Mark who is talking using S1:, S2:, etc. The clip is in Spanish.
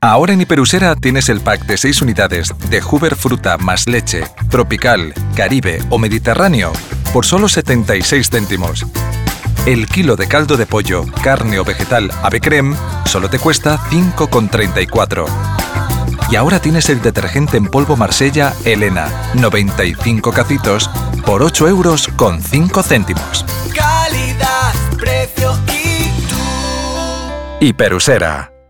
S1: Ahora en Hiperusera tienes el pack de 6 unidades de Hoover Fruta más leche, tropical, Caribe o Mediterráneo por solo 76 céntimos. El kilo de caldo de pollo, carne o vegetal Ave Creme solo te cuesta 5,34. Y ahora tienes el detergente en polvo Marsella Elena, 95 cacitos por 8,05 €.
S2: Calidad, precio y tú.
S1: Hiperusera.